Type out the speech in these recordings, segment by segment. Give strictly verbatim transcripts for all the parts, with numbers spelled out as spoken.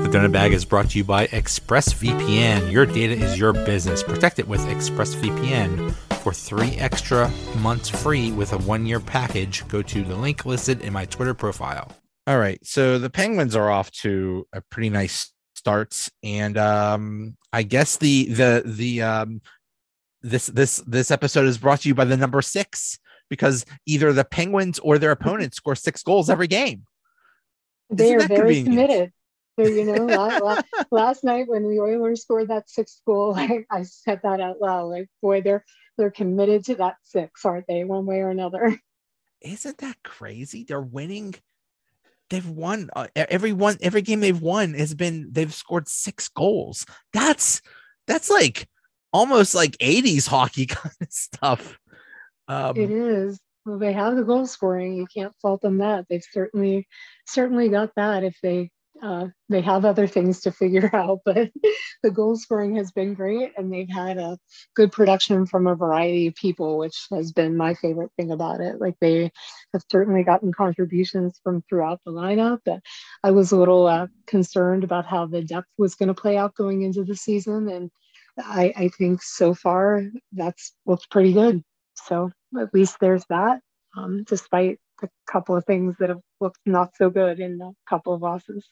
Donut Bag is brought to you by ExpressVPN. Your data is your business. Protect it with ExpressVPN. For three extra months free with a one-year package, go to the link listed in my Twitter profile. All right, so the Penguins are off to a pretty nice start, and um, I guess the the the um, this this this episode is brought to you by the number six, because either the Penguins or their opponents score six goals every game. They Isn't are very convenient? Committed. So, you know, last, last night when the Oilers scored that sixth goal, I, I said that out loud. Like, boy, they're they're committed to that six, aren't they? One way or another. Isn't that crazy? They're winning. They've won uh, every one. Every game they've won has been. They've scored six goals. That's that's like almost like eighties hockey kind of stuff. Um, it is. Well, they have the goal scoring. You can't fault them that. They've certainly certainly got that. If they uh, they have other things to figure out, but the goal scoring has been great, and they've had a good production from a variety of people, which has been my favorite thing about it. Like, they have certainly gotten contributions from throughout the lineup. But I was a little uh, concerned about how the depth was going to play out going into the season, and I, I think so far that's looks pretty good. So at least there's that, um, despite a couple of things that have looked not so good in a couple of losses.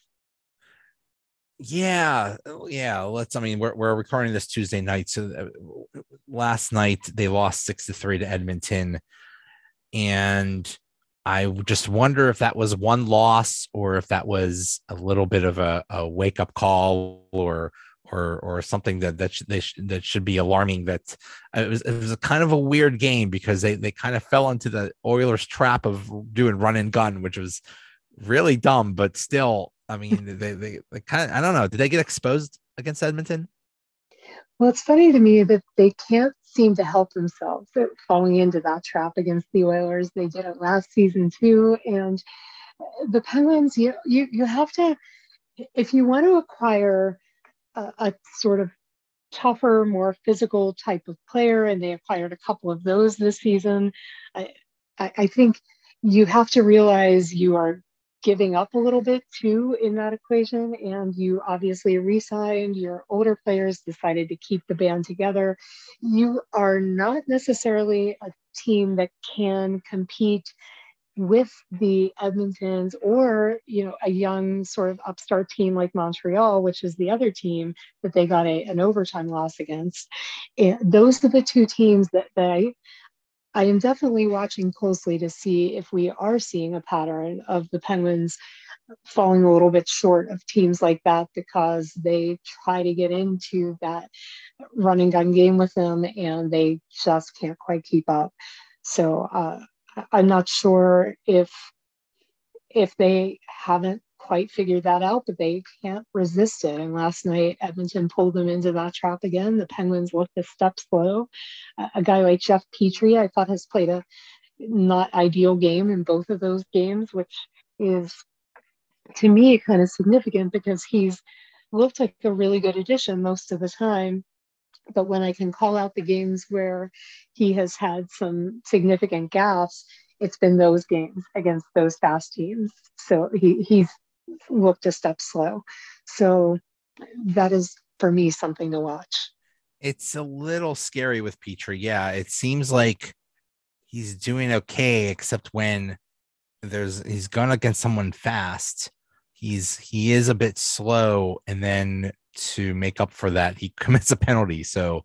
Yeah, yeah. Let's. I mean, we're we're recording this Tuesday night. So uh, last night they lost six to three to Edmonton, and I just wonder if that was one loss or if that was a little bit of a, a wake up call or or or something that that sh- they sh- that should be alarming. That it was it was a kind of a weird game because they they kind of fell into the Oilers trap of doing run and gun, which was really dumb, but still. I mean, they, they, they kind of, I don't know. Did they get exposed against Edmonton? Well, it's funny to me that they can't seem to help themselves falling into that trap against the Oilers. They did it last season too. And the Penguins, you, you, you have to, if you want to acquire a, a sort of tougher, more physical type of player, and they acquired a couple of those this season, I, I, I think you have to realize you are giving up a little bit too in that equation, and you obviously re-signed your older players, decided to keep the band together. You are not necessarily a team that can compete with the Edmontons or, you know, a young sort of upstart team like Montreal, which is the other team that they got a, an overtime loss against. And those are the two teams that, that I I am definitely watching closely to see if we are seeing a pattern of the Penguins falling a little bit short of teams like that because they try to get into that run and gun game with them and they just can't quite keep up. So uh, I'm not sure if if they haven't quite figured that out, but they can't resist it. And last night, Edmonton pulled them into that trap again. The Penguins looked a step slow. Uh, a guy like Jeff Petrie, I thought, has played a not ideal game in both of those games, which is, to me, kind of significant because he's looked like a really good addition most of the time. But when I can call out the games where he has had some significant gaffes, it's been those games against those fast teams. So he, he's looked a step slow. So that is, for me, something to watch. It's a little scary with Petrie. Yeah, it seems like he's doing okay, except when there's he's gone against someone fast. He's he is a bit slow, and then to make up for that, he commits a penalty. So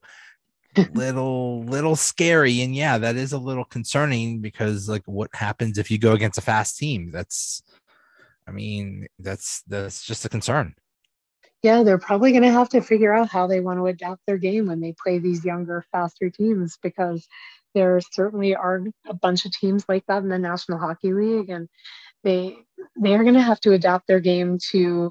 little little scary, and yeah, that is a little concerning because like what happens if you go against a fast team? That's I mean, that's that's just a concern. Yeah, they're probably going to have to figure out how they want to adapt their game when they play these younger, faster teams, because there certainly are a bunch of teams like that in the National Hockey League, and they they are going to have to adapt their game to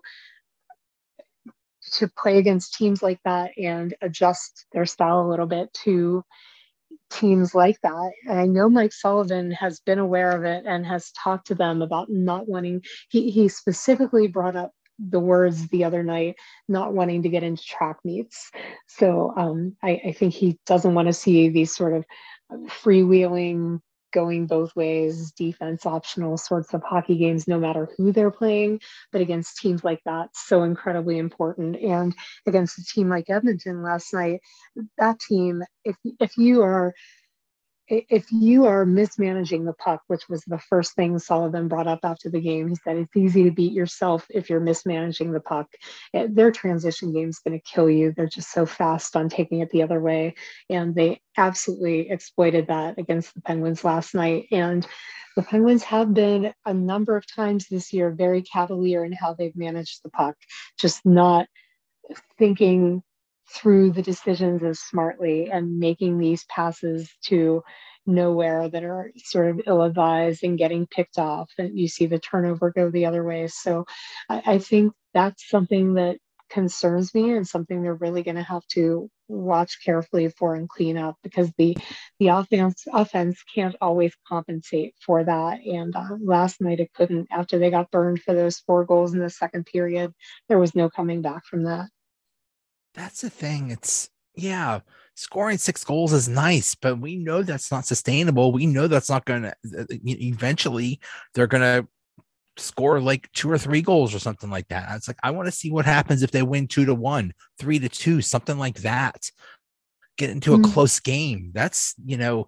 to play against teams like that and adjust their style a little bit to teams like that. And I know Mike Sullivan has been aware of it and has talked to them about not wanting, he, he specifically brought up the words the other night, not wanting to get into track meets. So um, I, I think he doesn't want to see these sort of freewheeling going both ways, defense optional sorts of hockey games, no matter who they're playing. But against teams like that, so incredibly important. And against a team like Edmonton last night, that team, if if you are if you are mismanaging the puck, which was the first thing Sullivan brought up after the game, he said it's easy to beat yourself if you're mismanaging the puck. Their transition game is going to kill you. They're just so fast on taking it the other way. And they absolutely exploited that against the Penguins last night. And the Penguins have been a number of times this year very cavalier in how they've managed the puck, just not thinking through the decisions as smartly and making these passes to nowhere that are sort of ill-advised and getting picked off, and you see the turnover go the other way. So I, I think that's something that concerns me and something they're really going to have to watch carefully for and clean up, because the the offense offense can't always compensate for that. And uh, last night it couldn't. After they got burned for those four goals in the second period, there was no coming back from that. That's the thing. It's, yeah, scoring six goals is nice, but we know that's not sustainable. We know that's not going to, eventually they're going to score like two or three goals or something like that. It's like, I want to see what happens if they win two to one, three to two, something like that. Get into a mm-hmm. close game. That's, you know,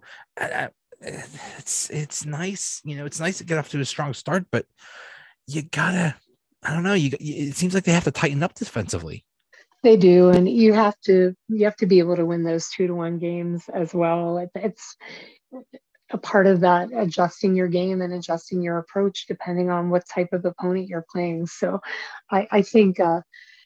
it's, it's nice. You know, it's nice to get off to a strong start, but you gotta, I don't know. You, it seems like they have to tighten up defensively. They do, and you have to you have to be able to win those two to one games as well. It, it's a part of that, adjusting your game and adjusting your approach depending on what type of opponent you're playing. So, I, I think uh,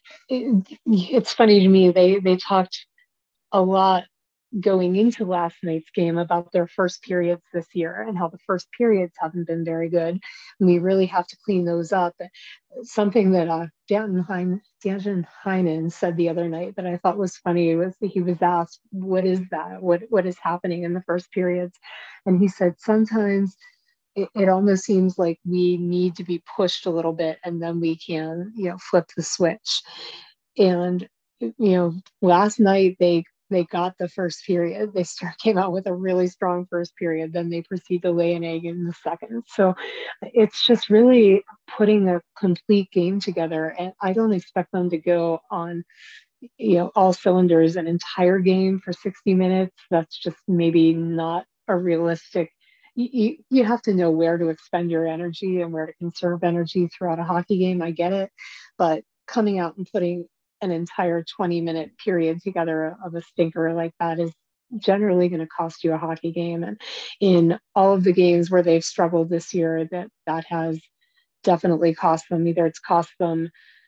it, it's funny to me. They they talked a lot going into last night's game about their first periods this year and how the first periods haven't been very good. And we really have to clean those up. Something that uh, Danton, Heinen, Danton Heinen said the other night that I thought was funny was that he was asked, what is that? What What is happening in the first periods? And he said, sometimes it, it almost seems like we need to be pushed a little bit and then we can, you know, flip the switch. And, you know, last night they They got the first period. They start, came out with a really strong first period. Then they proceed to lay an egg in the second. So it's just really putting a complete game together. And I don't expect them to go on, you know, all cylinders an entire game for sixty minutes. That's just maybe not a realistic. You, you have to know where to expend your energy and where to conserve energy throughout a hockey game. I get it. But coming out and putting an entire twenty minute period together of a stinker like that is generally going to cost you a hockey game. And in all of the games where they've struggled this year, that that has definitely cost them. Either it's cost them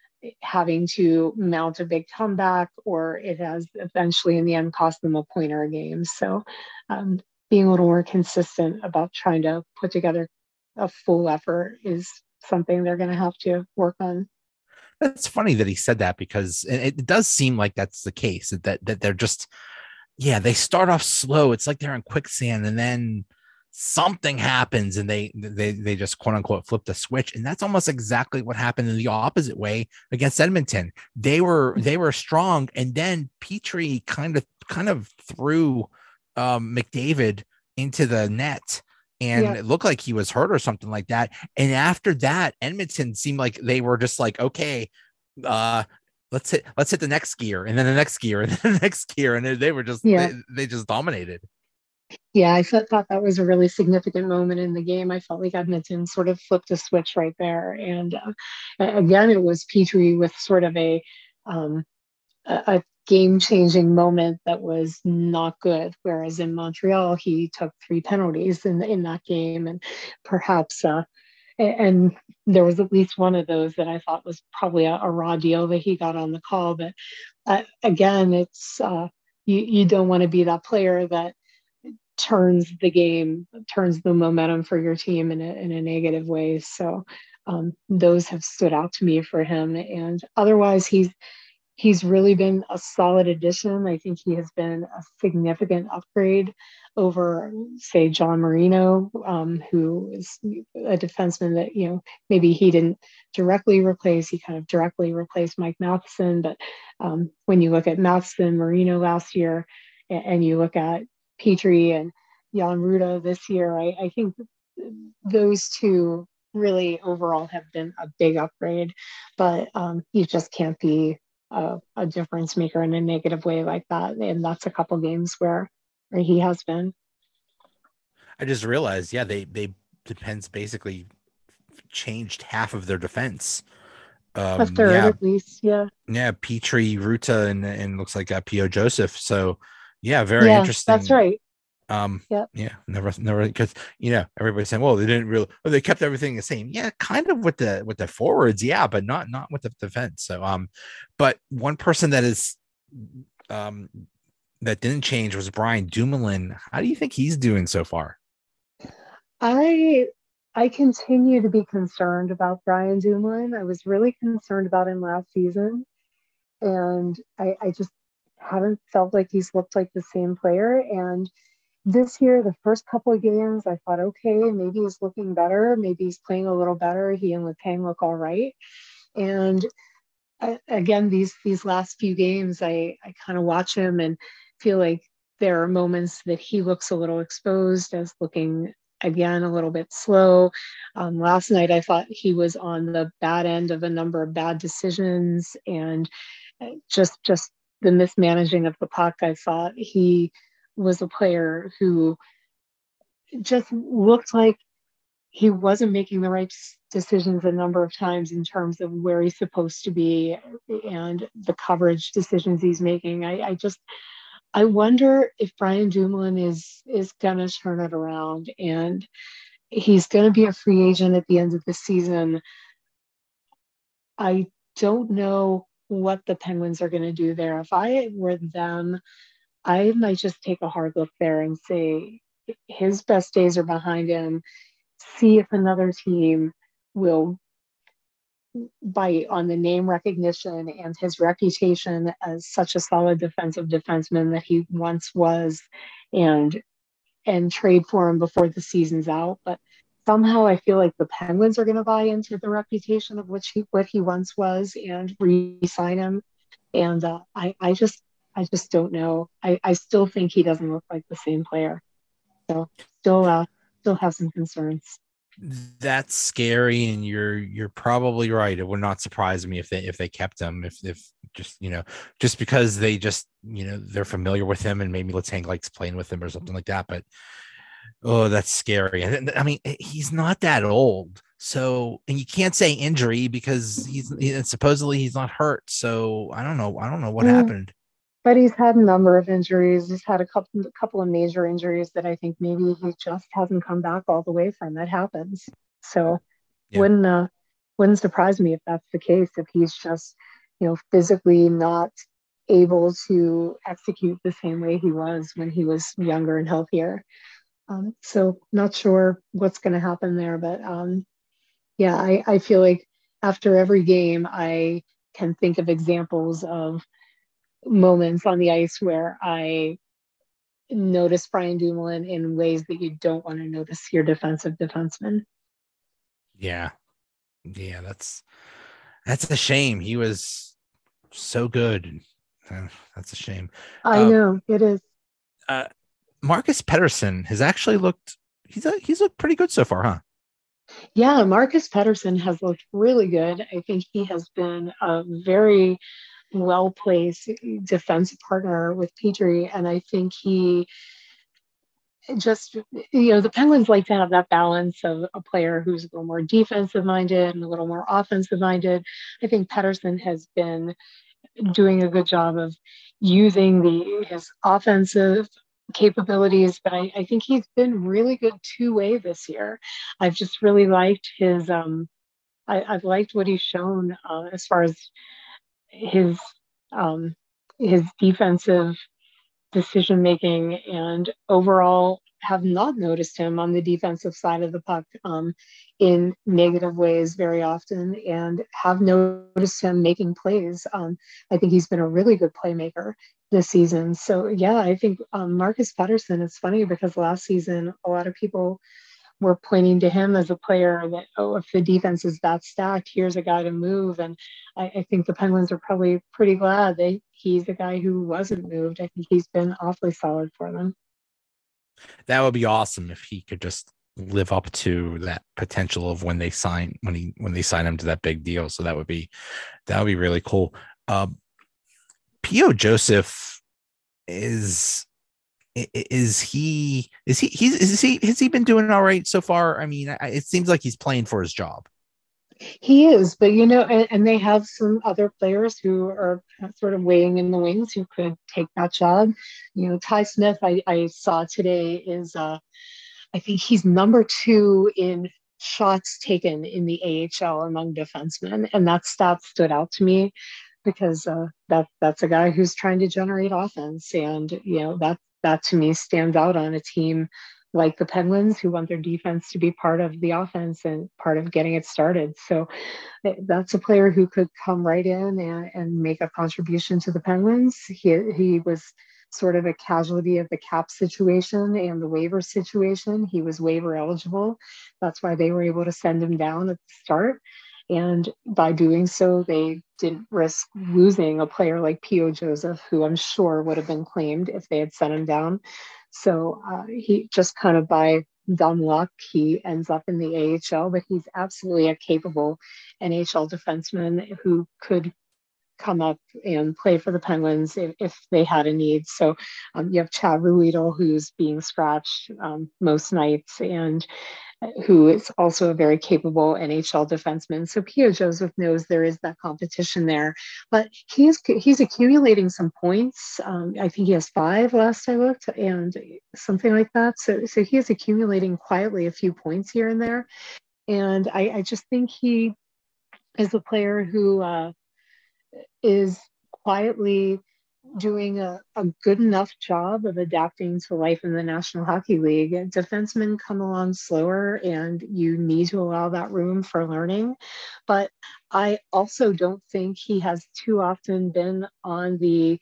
having to mount a big comeback, or it has eventually in the end cost them a point or a game. So um, being a little more consistent about trying to put together a full effort is something they're going to have to work on. It's funny that he said that, because it does seem like that's the case, that that they're just, yeah, they start off slow. It's like they're in quicksand, and then something happens and they they they just quote unquote flip the switch. And that's almost exactly what happened in the opposite way against Edmonton. They were they were strong, and then Petrie kind of kind of threw um, McDavid into the net. And yeah. It looked like he was hurt or something like that. And after that, Edmonton seemed like they were just like, okay, uh, let's hit, let's hit the next gear, and then the next gear, and then the next gear. And they, they were just, yeah. they, they just dominated. Yeah, I thought, thought that was a really significant moment in the game. I felt like Edmonton sort of flipped a switch right there. And uh, again, it was Petrie with sort of a, um, a, a game-changing moment that was not good. Whereas in Montreal, he took three penalties in in that game, and perhaps, uh, and there was at least one of those that I thought was probably a, a raw deal that he got on the call. But uh, again, it's uh, you you don't want to be that player that turns the game, turns the momentum for your team in a in a negative way. So um, those have stood out to me for him, and otherwise he's. He's really been a solid addition. I think he has been a significant upgrade over, say, John Marino, um, who is a defenseman that, you know, maybe he didn't directly replace. He kind of directly replaced Mike Matheson. But um, when you look at Matheson, Marino last year, and, and you look at Petrie and Jan Ruda this year. I, I think those two really overall have been a big upgrade, but um, you just can't be a, a difference maker in a negative way like that. And that's a couple games where where he has been. I just realized, yeah, they they depends basically changed half of their defense. A Um, third yeah, at least, yeah. yeah, Petrie, Ruta, and and looks like uh, P O Joseph. So, yeah, very Yeah, that's interesting. right. Um, Yeah. yeah, never, never, because you know everybody's saying, well, they didn't really, oh, they kept everything the same. Yeah, kind of with the with the forwards, yeah, but not not with the defense. So, um, but one person that is, um, that didn't change was Brian Dumoulin. How do you think he's doing so far? I I continue to be concerned about Brian Dumoulin. I was really concerned about him last season, and I, I just haven't felt like he's looked like the same player. And this year, the first couple of games, I thought, okay, maybe he's looking better. Maybe he's playing a little better. He and Letang look all right. And I, again, these these last few games, I I kind of watch him and feel like there are moments that he looks a little exposed as looking again a little bit slow. Um, last night, I thought he was on the bad end of a number of bad decisions and uh, just just the mismanaging of the puck. I thought he was a player who just looked like he wasn't making the right decisions a number of times in terms of where he's supposed to be and the coverage decisions he's making. I, I just I wonder if Brian Dumoulin is is gonna turn it around, and he's gonna be a free agent at the end of the season. I don't know what the Penguins are gonna do there. If I were them, I might just take a hard look there and say his best days are behind him. See if another team will bite on the name recognition and his reputation as such a solid defensive defenseman that he once was, and and trade for him before the season's out. But somehow I feel like the Penguins are going to buy into the reputation of which he what he once was and re-sign him. And uh, I I just I just don't know. I I still think he doesn't look like the same player. So still uh still have some concerns. That's scary, and you're you're probably right. It would not surprise me if they if they kept him, if if just you know just because they just you know they're familiar with him and maybe Letang likes playing with him or something like that. But oh, that's scary. And I mean, he's not that old, so and you can't say injury because he's he, supposedly he's not hurt. So I don't know. I don't know what Mm, happened. but he's had a number of injuries. He's had a couple a couple of major injuries that I think maybe he just hasn't come back all the way from. That happens. So Yeah. wouldn't uh, wouldn't surprise me if that's the case. If he's just you know physically not able to execute the same way he was when he was younger and healthier. Um, so not sure what's going to happen there, but um, yeah, I, I feel like after every game, I can think of examples of moments on the ice where I notice Brian Dumoulin in ways that you don't want to notice your defensive defenseman. Yeah. Yeah. That's that's a shame. He was so good. Uh, That's a shame. I Uh, know it is. uh, Marcus Pedersen has actually looked. He's a, he's looked pretty good so far, huh? Yeah, Marcus Pedersen has looked really good. I think he has been a very well placed defensive partner with Petrie, and I think he just you know the Penguins like to have that balance of a player who's a little more defensive minded and a little more offensive minded. I think Pedersen has been doing a good job of using the his offensive capabilities, but I, I think he's been really good two way this year. I've just really liked his um I, I've liked what he's shown uh, as far as his um his defensive decision making, and overall have not noticed him on the defensive side of the puck um, in negative ways very often, and have noticed him making plays. Um, I think he's been a really good playmaker this season. So yeah, I think um, Marcus Pedersen. It's funny because last season a lot of people were pointing to him as a player that, oh, if the defense is that stacked, here's a guy to move. And I, I think the Penguins are probably pretty glad that he's the guy who wasn't moved. I think he's been awfully solid for them. That would be awesome if he could just live up to that potential of when they sign when he when they sign him to that big deal. So that would be that would be really cool. Uh, P O Joseph is is he is he he's is he has he been doing all right so far? I mean, it seems like he's playing for his job. He is, but you know, and, and they have some other players who are sort of waiting in the wings who could take that job. You know, Ty Smith, I, I saw today is, uh, I think he's number two in shots taken in the A H L among defensemen, and that stat stood out to me because uh, that that's a guy who's trying to generate offense, and you know that that to me stands out on a team like the Penguins, who want their defense to be part of the offense and part of getting it started. So that's a player who could come right in and, and make a contribution to the Penguins. He, he was sort of a casualty of the cap situation and the waiver situation. He was waiver eligible. That's why they were able to send him down at the start. And by doing so, they didn't risk losing a player like P O Joseph, who I'm sure would have been claimed if they had sent him down. So uh, he just kind of by dumb luck, he ends up in the A H L, but he's absolutely a capable N H L defenseman who could come up and play for the Penguins if, if they had a need. So um, you have Chad Ruhwedel, who's being scratched um, most nights, and who is also a very capable N H L defenseman. So P O Joseph knows there is that competition there, but he's he's accumulating some points. Um, I think he has five last I looked, and something like that. So so he is accumulating quietly a few points here and there, and I, I just think he is a player who uh, is quietly doing a, a good enough job of adapting to life in the National Hockey League. Defensemen come along slower, and you need to allow that room for learning. But I also don't think he has too often been on the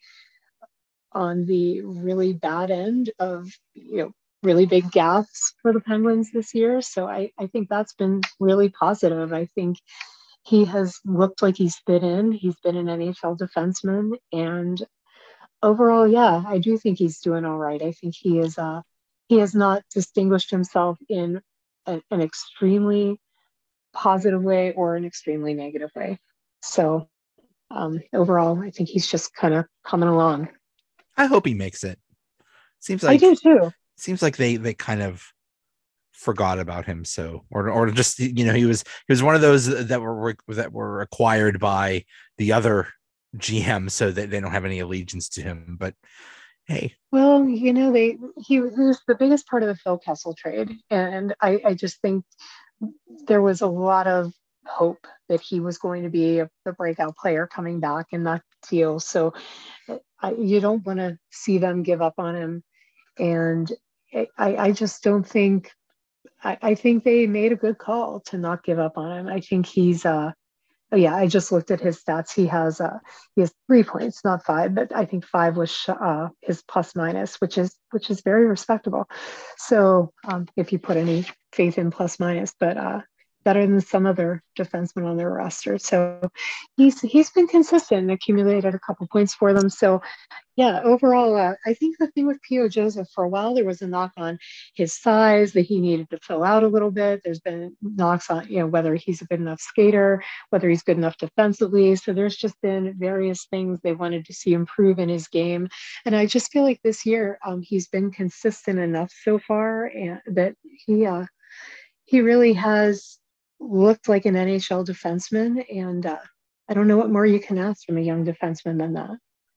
on the really bad end of, you know, really big gaps for the Penguins this year. So I, I think that's been really positive. I think he has looked like he's fit in. He's been an N H L defenseman, and overall, yeah, I do think he's doing all right. I think he is uh he has not distinguished himself in a, an extremely positive way or an extremely negative way. So um, overall, I think he's just kind of coming along. I hope he makes it. Seems like I do too. Seems like they they kind of forgot about him. So or or just, you know, he was he was one of those that were that were acquired by the other G M, so that they don't have any allegiance to him. But hey, well, you know, they he, he was the biggest part of the Phil Kessel trade, and I, I just think there was a lot of hope that he was going to be a, a breakout player coming back in that deal. So I, you don't want to see them give up on him, and I, I just don't think. I, I think they made a good call to not give up on him. I think he's uh oh yeah, I just looked at his stats. He has uh he has three points, not five, but I think five was uh his plus minus, which is which is very respectable. So um, if you put any faith in plus minus, but uh better than some other defensemen on their roster. So he's he's been consistent and accumulated a couple points for them. So yeah, overall, uh, I think the thing with P O Joseph, for a while, there was a knock on his size, that he needed to fill out a little bit. There's been knocks on, you know, whether he's a good enough skater, whether he's good enough defensively. So there's just been various things they wanted to see improve in his game. And I just feel like this year um, he's been consistent enough so far, and that he uh, he really has looked like an N H L defenseman. And uh, I don't know what more you can ask from a young defenseman than that.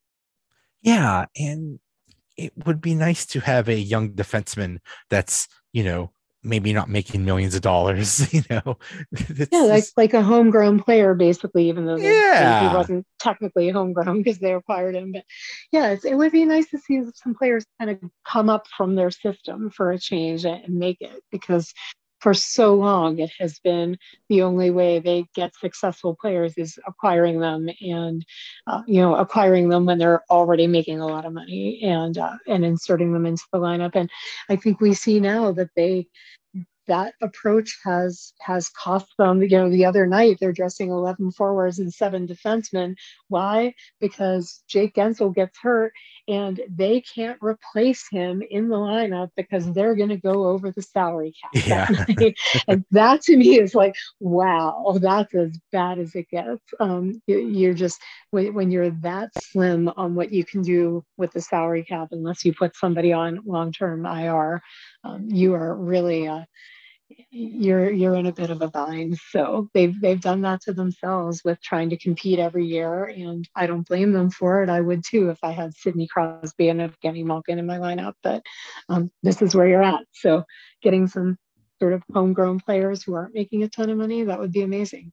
Yeah, and it would be nice to have a young defenseman that's, you know, maybe not making millions of dollars, you know. Yeah, like like a homegrown player, basically, even though they, yeah. they, he wasn't technically homegrown because they acquired him. But yeah, it's, it would be nice to see some players kind of come up from their system for a change and make it, because for so long it has been the only way they get successful players is acquiring them, and uh, you know, acquiring them when they're already making a lot of money, and uh, and inserting them into the lineup. And I think we see now that they that approach has has cost them. You know, the other night they're dressing eleven forwards and seven defensemen. Why? Because Jake Gensel gets hurt and they can't replace him in the lineup because they're going to go over the salary cap Yeah. that night. And that to me is like, wow, that's as bad as it gets. Um, you, are just when, when you're that slim on what you can do with the salary cap, unless you put somebody on long-term I R, um, you are really uh, you're you're in a bit of a bind. So they've they've done that to themselves with trying to compete every year, and I don't blame them for it. I would too if I had Sidney Crosby and Evgeny Malkin in my lineup. But um, this is where you're at. So getting some sort of homegrown players who aren't making a ton of money, that would be amazing.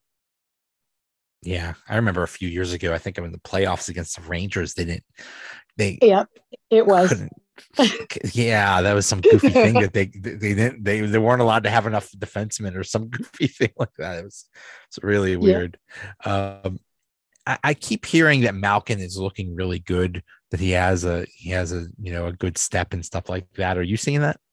Yeah, I remember a few years ago, I think in the playoffs against the Rangers, they didn't, they Yep, it was. Yeah, that was some goofy thing that they they didn't they they weren't allowed to have enough defensemen or some goofy thing like that. It was it's really weird. Yeah. Um, I, I keep hearing that Malkin is looking really good, that he has a he has a you know a good step and stuff like that. Are you seeing that?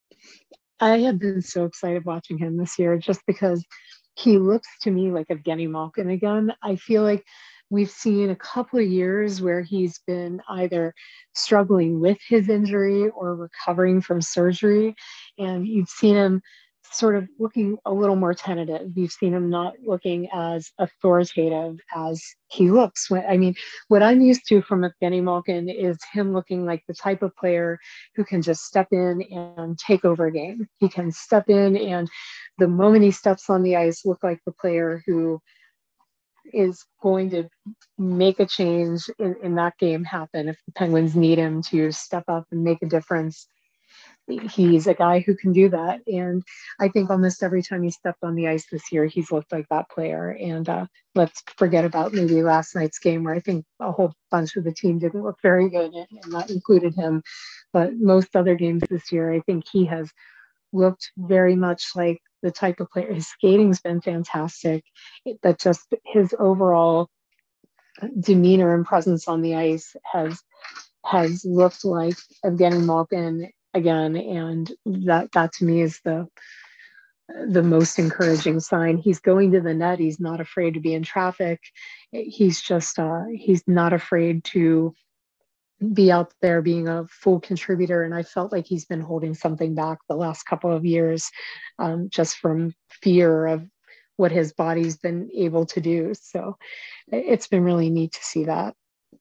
I have been so excited watching him this year just because he looks to me like Evgeny Malkin again. I feel like we've seen a couple of years where he's been either struggling with his injury or recovering from surgery. And you've seen him sort of looking a little more tentative. You've seen him not looking as authoritative as he looks. When, I mean, what I'm used to from Evgeny Malkin is him looking like the type of player who can just step in and take over a game. He can step in and the moment he steps on the ice, look like the player who is going to make a change in, in that game happen if the Penguins need him to step up and make a difference. He's a guy who can do that. And I think almost every time he stepped on the ice this year, he's looked like that player. And uh, let's forget about maybe last night's game where I think a whole bunch of the team didn't look very good, and, and that included him. But most other games this year, I think he has looked very much like the type of player. His skating's been fantastic. That just his overall demeanor and presence on the ice has has looked like Evgeny Malkin again, and that that to me is the the most encouraging sign. He's going to the net. He's not afraid to be in traffic. He's just uh, he's not afraid to be out there being a full contributor. And I felt like he's been holding something back the last couple of years, um, just from fear of what his body's been able to do. So it's been really neat to see that.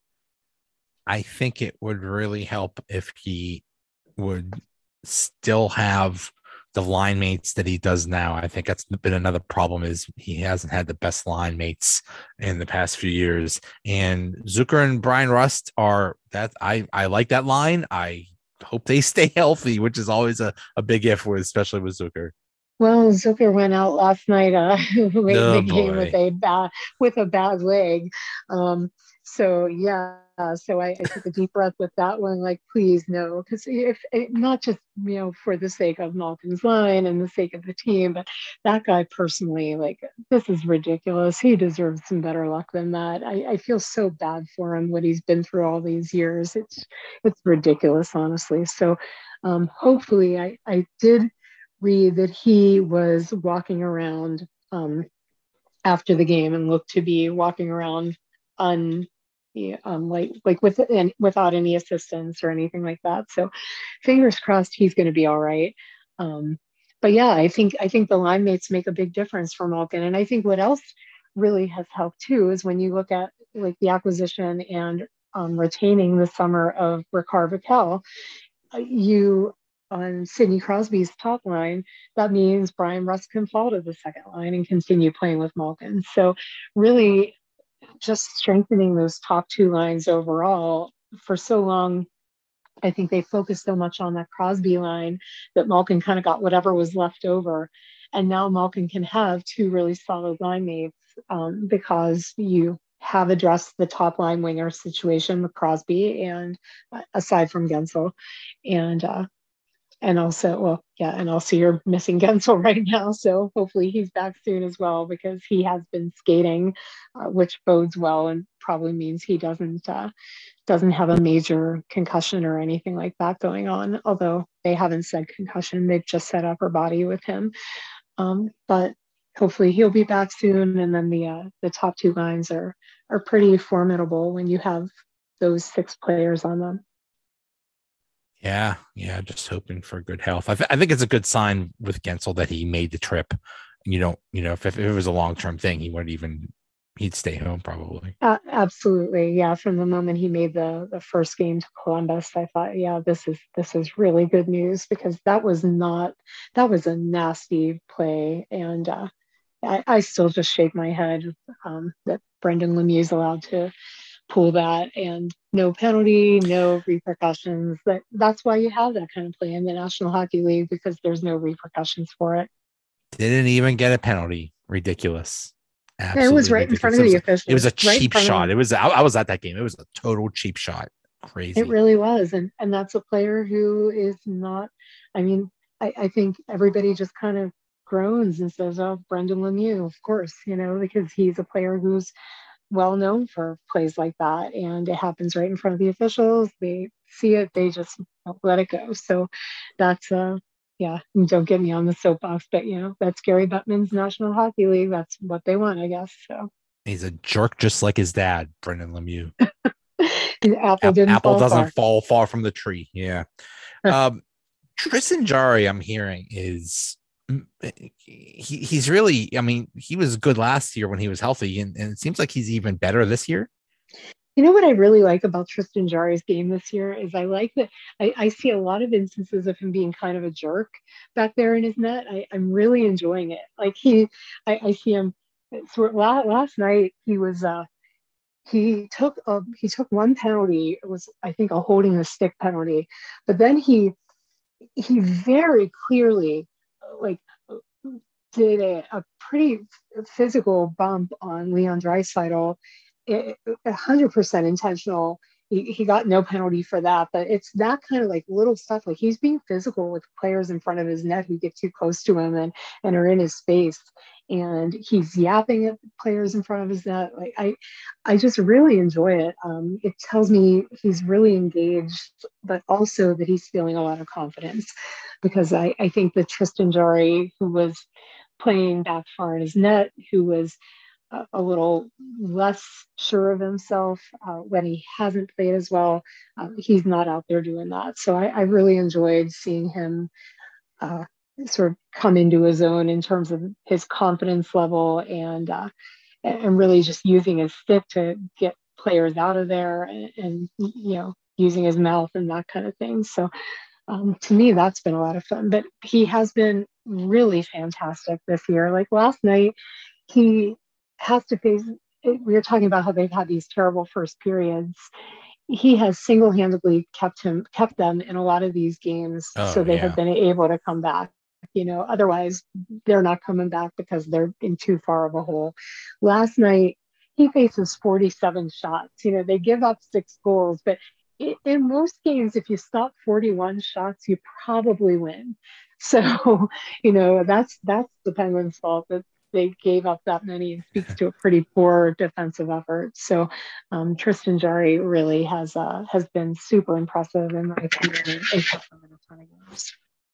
I think it would really help if he would still have the line mates that he does now. I think that's been another problem, is he hasn't had the best line mates in the past few years. And Zucker and Bryan Rust are that I, I like that line. I hope they stay healthy, which is always a, a big if, with, especially with Zucker. Well, Zucker went out last night uh, late oh, in the game boy. with a bad with a bad leg. Um, so yeah, so I, I took a deep breath with that one. Like, please no, because if not just you know for the sake of Malkin's line and the sake of the team, but that guy personally, like this is ridiculous. He deserves some better luck than that. I, I feel so bad for him, what he's been through all these years. It's it's ridiculous, honestly. So um, hopefully, I I did read that he was walking around um, after the game and looked to be walking around un um, like like with and without any assistance or anything like that. So fingers crossed he's going to be all right. Um, but yeah, I think I think the line mates make a big difference for Malkin. And I think what else really has helped too is when you look at like the acquisition and um, retaining the summer of Rickard Rakell, you on Sidney Crosby's top line, that means Bryan Rust can fall to the second line and continue playing with Malkin. So really just strengthening those top two lines overall. For so long, I think they focused so much on that Crosby line that Malkin kind of got whatever was left over. And now Malkin can have two really solid line mates um, because you have addressed the top line winger situation with Crosby and uh, aside from Gensel. And uh, and also, well, yeah, and also you're missing Gensel right now. So hopefully he's back soon as well, because he has been skating, uh, which bodes well and probably means he doesn't uh, doesn't have a major concussion or anything like that going on. Although they haven't said concussion, they've just said upper body with him. Um, but hopefully he'll be back soon. And then the uh, the top two lines are are pretty formidable when you have those six players on them. Yeah, yeah, just hoping for good health. I, th- I think it's a good sign with Guentzel that he made the trip. You don't, you know, if, if it was a long term thing, he wouldn't even, he'd stay home probably. Uh, absolutely, yeah. From the moment he made the the first game to Columbus, I thought, yeah, this is this is really good news, because that was not that was a nasty play, and uh, I, I still just shake my head um, that Brendan Lemieux is allowed to pull that, and no penalty, no repercussions. That that's why you have that kind of play in the National Hockey League, because there's no repercussions for it. Didn't even get a penalty. Ridiculous. And it was Absolutely right in front ridiculous. of It was, the a, it was officials, a right in cheap front of shot. them. It was, I, I was at that game. It was a total cheap shot. It Crazy. really was, and and that's a player who is not. I mean, I, I think everybody just kind of groans and says, "Oh, Brendan Lemieux, of course," you know, because he's a player who's well known for plays like that, and it happens right in front of the officials. They see it, they just let it go. So that's uh yeah, don't get me on the soapbox, but you know, that's Gary Bettman's National Hockey League. That's what they want, I guess. So He's a jerk just like his dad, Brendan Lemieux. the apple App- didn't Apple fall doesn't far. fall far from the tree. Yeah. Um, Tristan Jarry, I'm hearing, is mm, he, he's really, I mean, he was good last year when he was healthy, and, and it seems like he's even better this year. You know what I really like about Tristan Jarry's game this year is I like that I, I see a lot of instances of him being kind of a jerk back there in his net. I, I'm really enjoying it. Like he, I, I see him. So last, last night he was uh, he took a he took one penalty. It was, I think, a holding the stick penalty, but then he he very clearly like did a, a pretty physical bump on Leon Draisaitl, a hundred percent intentional. He, he got no penalty for that, but it's that kind of like little stuff. Like he's being physical with players in front of his net who get too close to him and and are in his space, and he's yapping at players in front of his net. Like I, I just really enjoy it. Um, it tells me he's really engaged, but also that he's feeling a lot of confidence, because I I think that Tristan Jarry, who was playing back far in his net, who was a, a little less sure of himself uh, when he hasn't played as well. Um, he's not out there doing that. So I, I really enjoyed seeing him uh, sort of come into his own in terms of his confidence level, and uh, and really just using his stick to get players out of there, and, and you know, using his mouth and that kind of thing. So um, to me, that's been a lot of fun. But he has been really fantastic this year. Like last night, he has to face. We were talking about how they've had these terrible first periods. He has single-handedly kept him kept them in a lot of these games, so Oh they have yeah. been able to come back. You know, otherwise they're not coming back because they're in too far of a hole. Last night, he faces forty-seven shots. You know, they give up six goals, but in most games, if you stop forty-one shots, you probably win. So, you know, that's that's the Penguins' fault that they gave up that many. It speaks to a pretty poor defensive effort. So, um, Tristan Jarry really has uh, has been super impressive in my opinion, in a ton of games.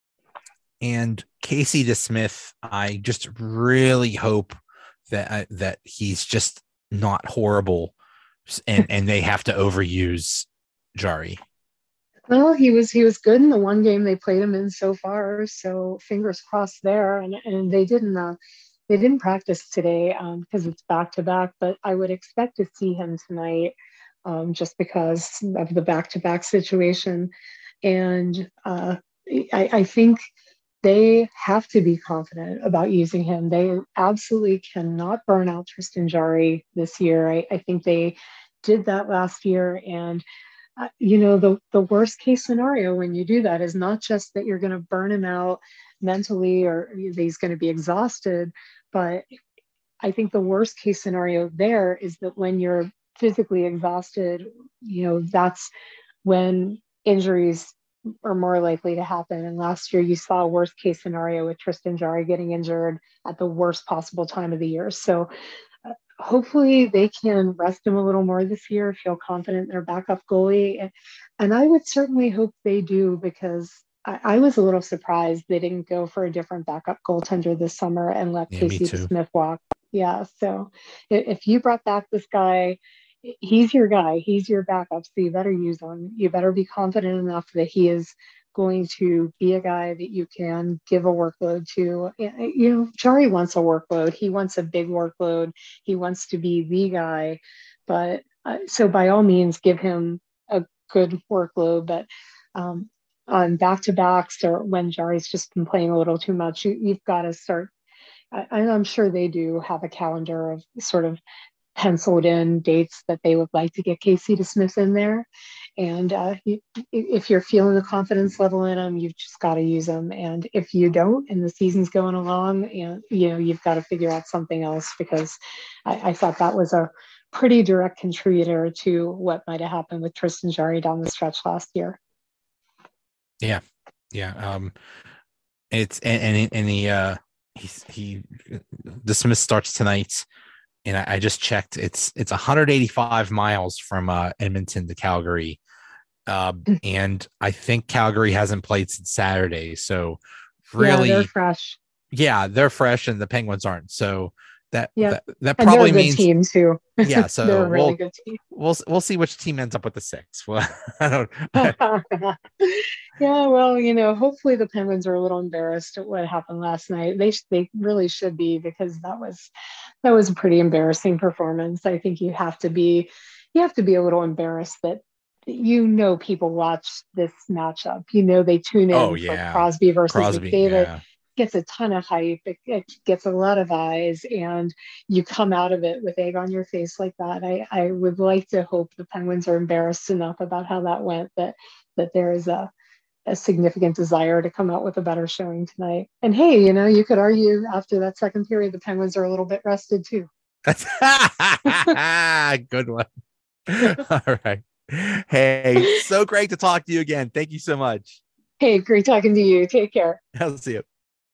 And Casey DeSmith, I just really hope that uh, that he's just not horrible, and and they have to overuse Jarry. Well, he was he was good in the one game they played him in so far, so fingers crossed there. And and they didn't uh, they didn't practice today because um, it's back to back, but I would expect to see him tonight, um, just because of the back to back situation. And uh, I, I think they have to be confident about using him. They absolutely cannot burn out Tristan Jarry this year. I, I think they did that last year, and uh, you know, the the worst case scenario when you do that is not just that you're going to burn him out mentally or he's going to be exhausted, but I think the worst case scenario there is that when you're physically exhausted, you know, that's when injuries are more likely to happen. And last year you saw a worst case scenario with Tristan Jarry getting injured at the worst possible time of the year. So hopefully they can rest him a little more this year, feel confident in their backup goalie. And, and I would certainly hope they do because I, I was a little surprised they didn't go for a different backup goaltender this summer and let Yeah, me Casey too. DeSmith walk. Yeah. So if you brought back this guy, he's your guy, he's your backup. So you better use him. You better be confident enough that he is going to be a guy that you can give a workload to. You know, Jari wants a workload. He wants a big workload. He wants to be the guy. But uh, so by all means, give him a good workload. But um, on back to backs or when Jari's just been playing a little too much, you, you've got to start. I, I'm sure they do have a calendar of sort of penciled in dates that they would like to get Casey DeSmith in there. And uh, if you're feeling the confidence level in them, you've just got to use them. And if you don't, and the season's going along, you know, you know you've got to figure out something else because I, I thought that was a pretty direct contributor to what might have happened with Tristan Jarry down the stretch last year. Yeah, yeah. Um, it's and and, and he uh he he DeSmith starts tonight. And I, I just checked. It's it's one hundred eighty-five miles from uh, Edmonton to Calgary, uh, and I think Calgary hasn't played since Saturday. So really, yeah, they're fresh. Yeah, they're fresh, and the Penguins aren't. So that yeah, that, that and probably they're a good means team too. Yeah, so they're a really we'll, good team. We'll we'll see which team ends up with the six. Well, I don't. yeah, well, you know, hopefully the Penguins are a little embarrassed at what happened last night. They they really should be because that was that was a pretty embarrassing performance. I think you have to be you have to be a little embarrassed that you know people watch this matchup. You know they tune in Oh for yeah, Crosby versus Crosby. McDavid. Yeah. Gets a ton of hype. It, it gets a lot of eyes, and you come out of it with egg on your face like that. I, I would like to hope the Penguins are embarrassed enough about how that went that that there is a a significant desire to come out with a better showing tonight. And hey, you know, you could argue after that second period, the Penguins are a little bit rested too. That's good one. All right. Hey, so great to talk to you again. Thank you so much. Hey, great talking to you. Take care. I'll see you.